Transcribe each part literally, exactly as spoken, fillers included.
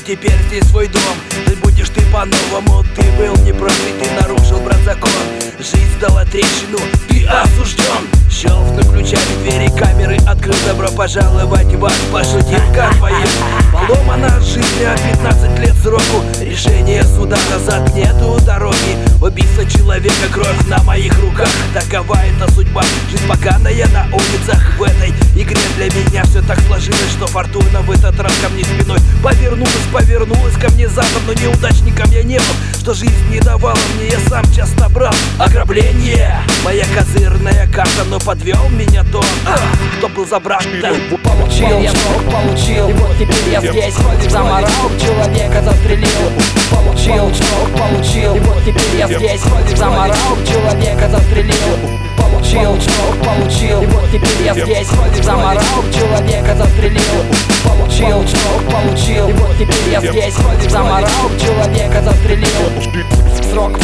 теперь здесь свой дом. Жить будешь ты по-новому. Ты был неправ, и ты нарушил, брат, закон. Жизнь дала трещину, ты осужден. Щелкнув ключами двери камеры открыл. Добро пожаловать в ад, пошутил конвоир. Поломана жизнь, а пятнадцать лет сроку. Решение суда, назад нету дороги. Убийство человека, кровь на моих руках. Такова эта судьба, жизнь поганая на улицах. В этой игре для меня все так сложилось, что фортуна в этот раз ко мне спиной повернулась, повернулась ко мне задом. Но неудачником я не был, что жизнь не давала мне, я сам часто брал. Ограбление, моя козырная карта, но подвел меня тот, кто был за брата. Получил я срок, получил, и вот теперь я здесь. Заморал, человека застрелил. Получил срок, получил, и вот теперь я здесь. Заморал, человека застрелил. Получил срок, получил, и вот теперь я здесь. Заморал, человека застрелил. Получил срок, получил, и вот теперь я здесь. Заморал, человека застрелил. Срок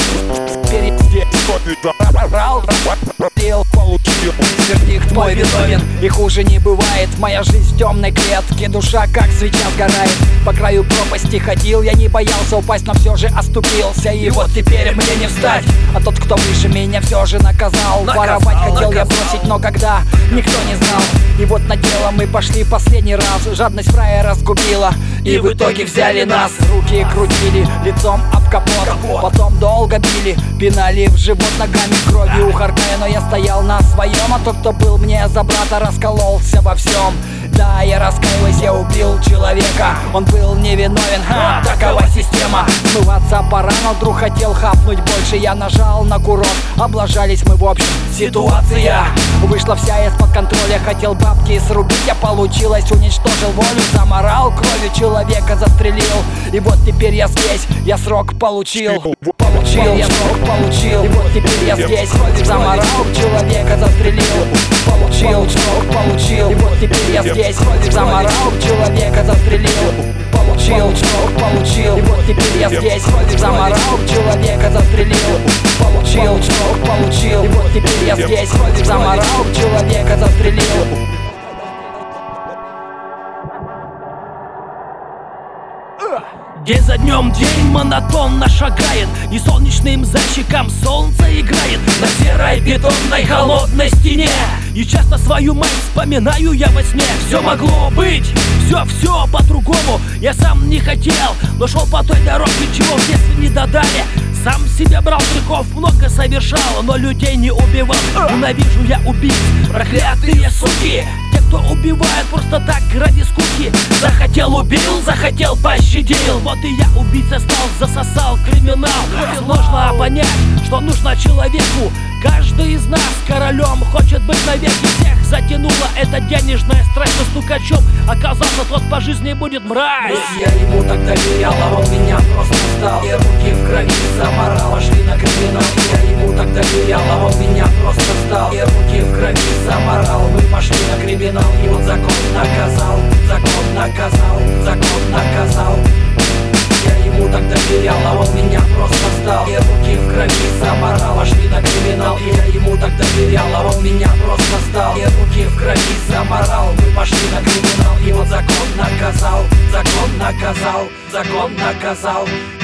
перебрал, получил. Вердикт мой виновен, и хуже не бывает. Моя жизнь в темной клетке, душа как свеча сгорает. По краю пропасти ходил, я не боялся упасть, но все же оступился. И вот теперь мне не встать, а тот, кто выше меня, все же наказал. Воровать хотел я бросить, но когда, никто не знал. И вот на дело мы пошли последний раз. Жадность фрая разгубила, и в итоге взяли нас. Руки крутили, лицом об капот, потом долго били, пинали в живот ногами, кровью ухаркая. Но я стоял на своем, а тот, кто был мне за брата, раскололся во всем. Да, я раскаиваюсь, я убил человека, он был невиновен, ха, такова система. Смываться пора, но вдруг хотел хапнуть больше. Я нажал на курок, облажались мы в общем. Ситуация вышла вся из-под контроля. Хотел бабки срубить, а получилось, уничтожил волю. Заморал, кровью человека застрелил. И вот теперь я здесь, я срок получил. Получил я срок, получил, и вот теперь я здесь. Заморал, человека застрелил. Получил срок, получил, и вот теперь я здесь. Заморал, человека застрелил. Получил срок, получил, и вот теперь я здесь. Заморал, человека застрелил. Получил срок, получил, и вот теперь я здесь. Заморал, человека застрелил. День за днем день монотонно шагает, и солнечным зайчиком солнце играет на серой бетонной холодной стене. И часто свою мать вспоминаю я во сне. Все могло быть, все-все по-другому. Я сам не хотел, но шел по той дороге, чего в детстве не додали. Сам себе брал грехов, много совершал, но людей не убивал. Ненавижу я убийц, проклятые суки. Те, кто убивает просто так ради скуки. Захотел убил, захотел пощадил. Вот и я убийца стал, засосал криминал. Сложно понять, что нужно человеку. Каждый из нас королем хочет быть навеки. Всех затянула эта денежная страсть. Но стукачом оказался тот по жизни будет мразь. Я ему так доверял, а он меня просто стал. И руки в крови заморал, пошли на криминал. Я ему так доверял, а он меня просто стал. И руки в крови заморал, мы пошли на криминал. И вот закон наказал, закон наказал, закон наказал. Я ему так доверял, а он меня просто стал. И руки в крови заморал, пошли на криминал. И я ему так доверял, а он меня просто стал. И руки в крови заморал, мы пошли на криминал. И вот закон наказал, закон наказал, закон наказал.